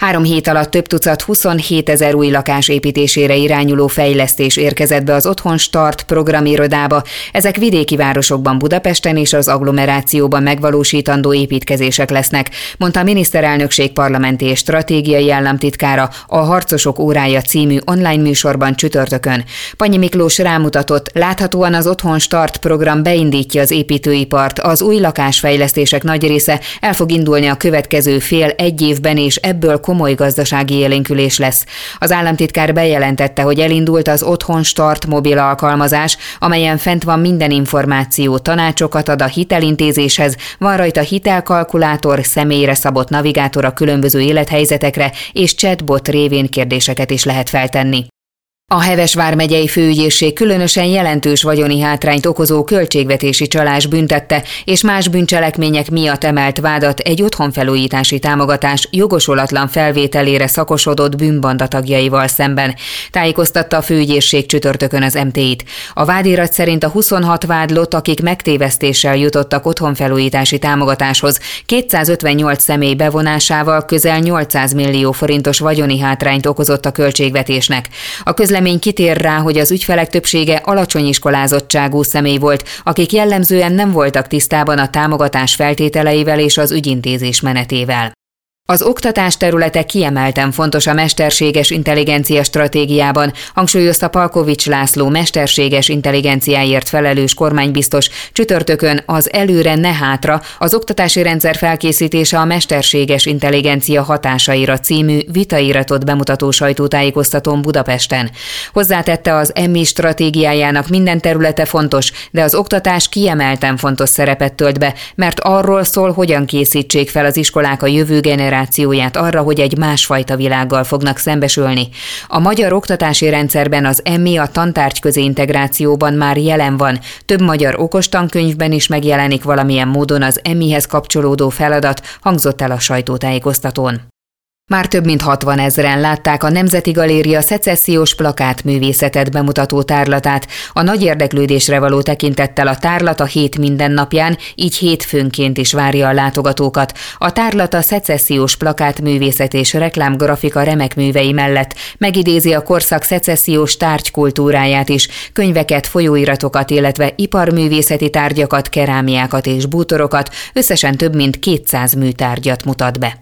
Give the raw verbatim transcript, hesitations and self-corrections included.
Három hét alatt több tucat huszonhétezer új lakás építésére irányuló fejlesztés érkezett be az Otthon Start programirodába. Ezek vidéki városokban, Budapesten és az agglomerációban megvalósítandó építkezések lesznek, mondta a miniszterelnökség parlamenti és stratégiai államtitkára a Harcosok órája című online műsorban csütörtökön. Pannyi Miklós rámutatott, láthatóan az Otthon Start program beindítja az építőipart, az új lakásfejlesztések nagy része el fog indulni a következő fél-egy évben, és ebből komoly gazdasági élénkülés lesz. Az államtitkár bejelentette, hogy elindult az Otthon Start mobil alkalmazás, amelyen fent van minden információ, tanácsokat ad a hitelintézéshez, van rajta hitelkalkulátor, személyre szabott navigátor a különböző élethelyzetekre, és chatbot révén kérdéseket is lehet feltenni. A Heves vármegyei főügyészség különösen jelentős vagyoni hátrányt okozó költségvetési csalás büntette és más bűncselekmények miatt emelt vádat egy otthonfelújítási támogatás jogosulatlan felvételére szakosodott bűnbanda tagjaival szemben, tájékoztatta a főügyészség csütörtökön az em té i-t. A vádirat szerint a huszonhat vádlott, akik megtévesztéssel jutottak otthonfelújítási támogatáshoz, kétszázötvennyolc személy bevonásával közel nyolcszáz millió forintos vagyoni hátrányt okozott a költségvetésnek. A közlemény kitér rá, hogy az ügyfelek többsége alacsony iskolázottságú személy volt, akik jellemzően nem voltak tisztában a támogatás feltételeivel és az ügyintézés menetével. Az oktatás területe kiemelten fontos a mesterséges intelligencia stratégiában, hangsúlyozta Palkovics László mesterséges intelligenciáért felelős kormánybiztos csütörtökön az Előre ne hátra, az oktatási rendszer felkészítése a mesterséges intelligencia hatásaira című vitairatot bemutató sajtótájékoztatón Budapesten. Hozzátette, az em i stratégiájának minden területe fontos, de az oktatás kiemelten fontos szerepet tölt be, mert arról szól, hogyan készítsék fel az iskolák a jövő generációját arra, hogy egy másfajta világgal fognak szembesülni. A magyar oktatási rendszerben az em i a tantárgyközi integrációban már jelen van, több magyar okostankönyvben is megjelenik valamilyen módon az em i-hez kapcsolódó feladat, hangzott el a sajtótájékoztatón. Már több mint hatvanezren látták a Nemzeti Galéria szecessziós plakátművészetet bemutató tárlatát. A nagy érdeklődésre való tekintettel a tárlat a hét mindennapján, így hétfőnként is várja a látogatókat. A tárlat a szecessziós plakátművészet és reklámgrafika remek művei mellett megidézi a korszak szecessziós tárgykultúráját is, könyveket, folyóiratokat, illetve iparművészeti tárgyakat, kerámiákat és bútorokat, összesen több mint kétszáz műtárgyat mutat be.